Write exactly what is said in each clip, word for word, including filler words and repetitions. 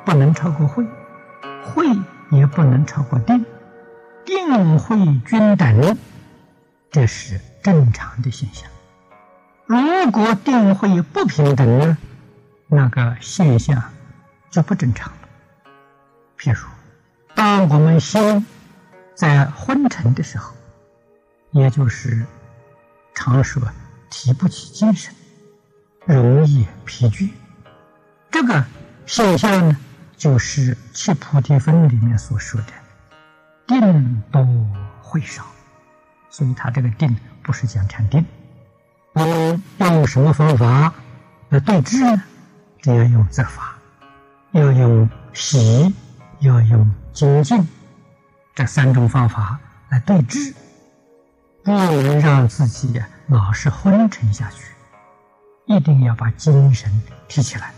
不能超过慧，慧也不能超过定，定慧均等，这是正常的现象。如果定慧不平等呢，那个现象就不正常了。譬如当我们心在昏沉的时候，也就是常说提不起精神，容易疲倦，这个现象呢，就是《七菩提分》里面所说的定多慧少。所以他这个定不是讲禅定。我们要用什么方法来对治呢？这要用责法，要用喜，要用精进，这三种方法来对治，不能让自己老是昏沉下去，一定要把精神提起来。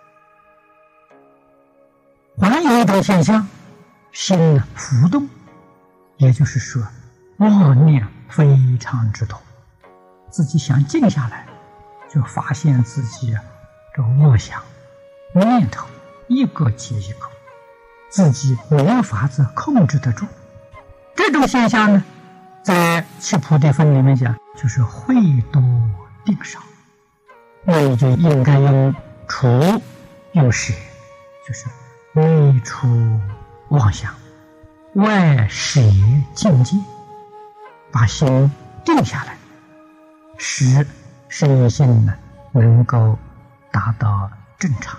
还有一种现象，心浮动，也就是说妄念非常之多，自己想静下来，就发现自己这妄想念头一个接一个，自己没有法子控制得住。这种现象呢，在《七菩提分》里面讲，就是慧多定少。那你就应该用除用舍，就是内除妄想，外舍境界，把心定下来，使身心呢能够达到正常。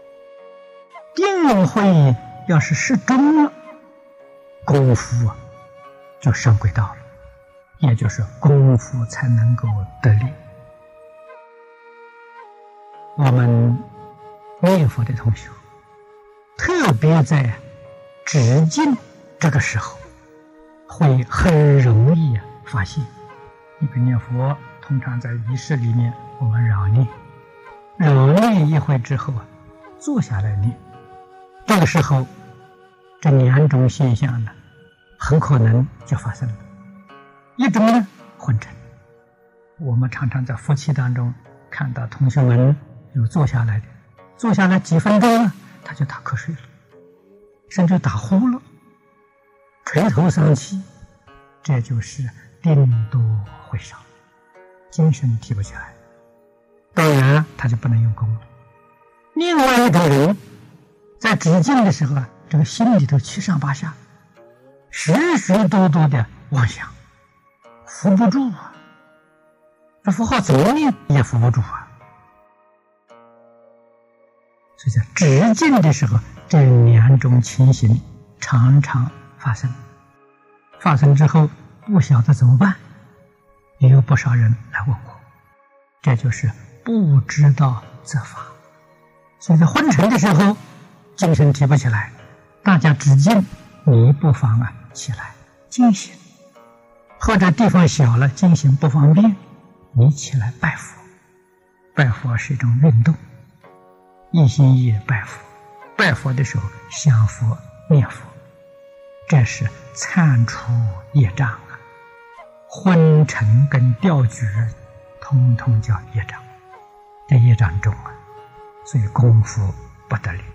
定慧要是适中了，功夫啊就上轨道了，也就是功夫才能够得力。我们念佛的同学，特别在止境这个时候，会很容易发现。一个念佛，通常在仪式里面，我们绕念，绕念一会之后啊，坐下来念。这个时候，这两种现象呢，很可能就发生了。一种呢，昏沉。我们常常在夫妻当中看到同学们有坐下来的，坐下来几分钟了，他就打瞌睡了，甚至打呼了，垂头丧气，这就是定多慧少，精神提不起来，当然他就不能用功了。另外一种人在止境的时候啊，这个心里头七上八下，许许多多的妄想，扶不住啊，这符号怎么念也扶不住啊。所以在止境的时候，这两种情形常常发生。发生之后不晓得怎么办，也有不少人来问我，这就是不知道责法。所以在昏沉的时候，精神提不起来，大家止境，你不妨啊起来进行，或者地方小了进行不方便，你起来拜佛。拜佛是一种运动，一心一意拜佛，拜佛的时候想佛念佛，这是铲除业障啊。昏沉跟掉举通通叫业障，这业障重啊，所以功夫不得力。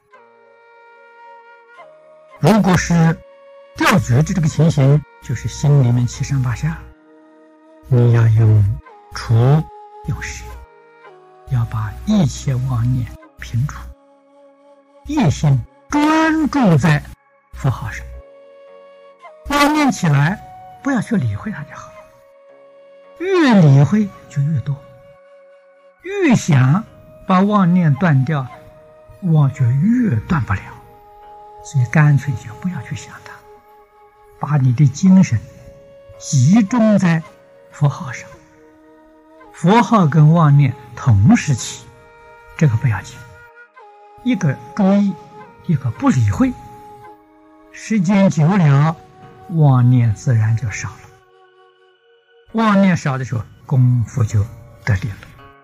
如果是掉举的这个情形，就是心里面七上八下，你要用除用舍，要把一切妄念平除，一心专注在佛号上，妄念起来不要去理会它就好了，越理会就越多，越想把妄念断掉，妄就越断不了，所以干脆就不要去想它，把你的精神集中在佛号上，佛号跟妄念同时起，这个不要紧，一个注意，一个不理会，时间久了，妄念自然就少了。妄念少的时候，功夫就得力了。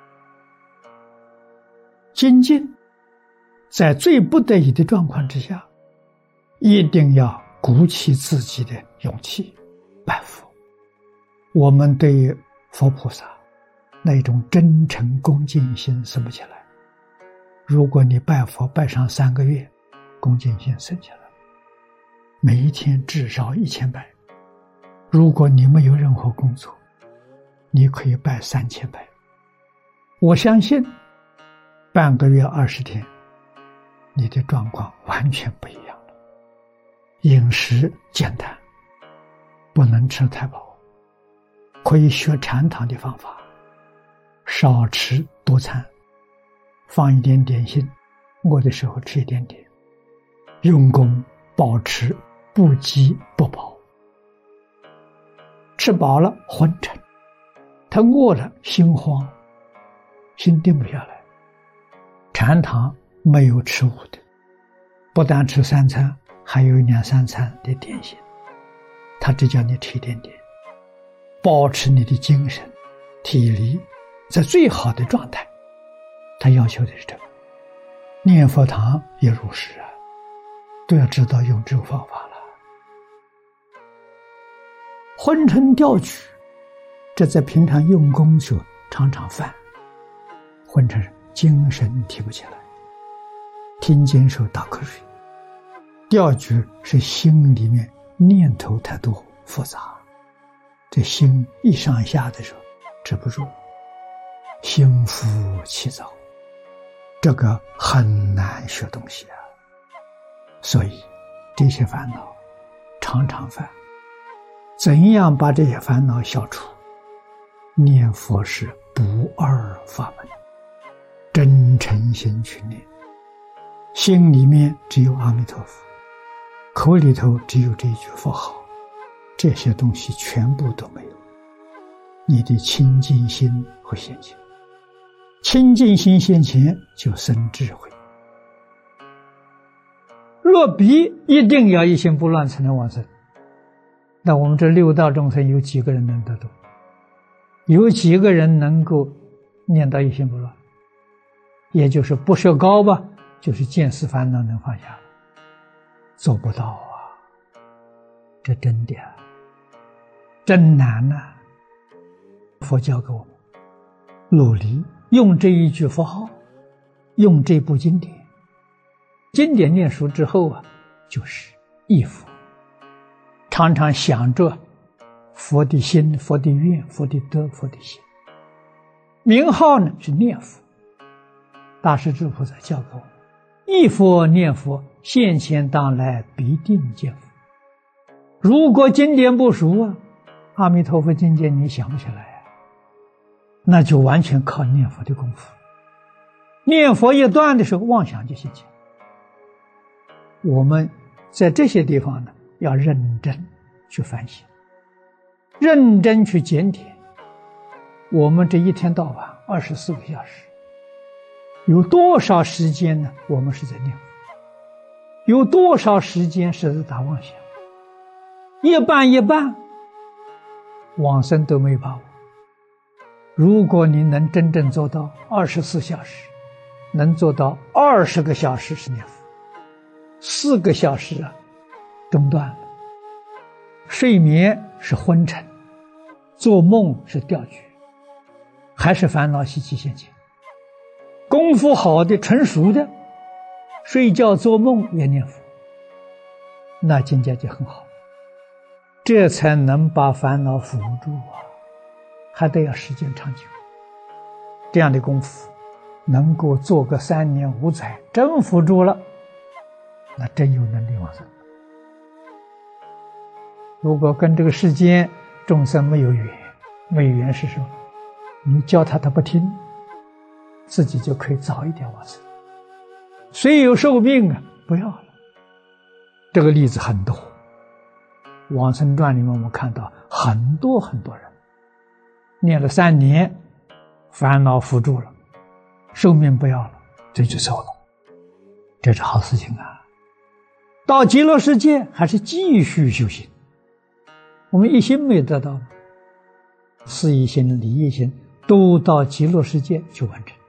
精进在最不得已的状况之下，一定要鼓起自己的勇气拜佛。我们对佛菩萨那种真诚恭敬心生不起来。 如果你拜佛拜上三个月，恭敬心升起来，每一天至少一千拜。如果你没有任何工作，你可以拜三千拜。我相信半个月二十天，你的状况完全不一样了。饮食简单，不能吃太饱，可以学禅堂的方法，少吃多餐，放一点点心，饿的时候吃一点点，用功保持不饥不饱。吃饱了昏沉，他饿了心慌，心定不下来。禅堂没有吃午的，不但吃三餐，还有两三餐的点心，他只叫你吃一点点，保持你的精神体力在最好的状态。他要求的是这个。念佛堂也如是啊，都要知道用这个方法了。昏沉掉举，这在平常用功时候常常犯。昏沉精神提不起来，听经时候打瞌睡。掉举是心里面念头太多复杂，这心一上下的时候止不住，心浮气躁，这个很难学东西啊。所以这些烦恼常常犯，怎样把这些烦恼消除？念佛是不二法门，真诚心去念，心里面只有阿弥陀佛，口里头只有这一句佛号，这些东西全部都没有，你的清净心会现前，清净心现前就生智慧。若彼一定要一心不乱才能往生，那我们这六道众生有几个人能得度？有几个人能够念到一心不乱？也就是不设高吧，就是见思烦恼能放下，做不到啊，这真的啊，真难啊。佛教给我们努力用这一句佛号，用这部经典，经典念熟之后啊，就是忆佛，常常想着佛的心、佛的愿、佛的德、佛的心。名号呢是念佛，大势至菩萨教给我们，忆佛念佛，现前当来必定见佛。如果经典不熟啊，阿弥陀佛经典你想不起来啊，那就完全靠念佛的功夫。念佛一断的时候，妄想就现前。我们在这些地方呢，要认真去反省，认真去检点。我们这一天到晚二十四个小时，有多少时间呢？我们是在念佛，有多少时间是在打妄想？一半一半，往生都没把握。如果你能真正做到二十四小时，能做到二十个小时是念佛，四个小时啊中断了，睡眠是昏沉，做梦是掉举，还是烦恼习气现前。功夫好的纯熟的，睡觉做梦也念佛，那境界就很好，这才能把烦恼扶住啊，还得要时间长久。这样的功夫能够做个三年五载，真扶住了，那真有能力往生。如果跟这个世间众生没有缘，没有缘是什么？你教他他不听，自己就可以早一点往生。虽有寿命啊，不要了。这个例子很多，往生传里面我们看到很多很多人念了三年，烦恼扶住了，寿命不要了，这就走了，这是好事情啊。到极乐世界还是继续修行，我们一心没得到，事一心、理一心都到极乐世界去完成。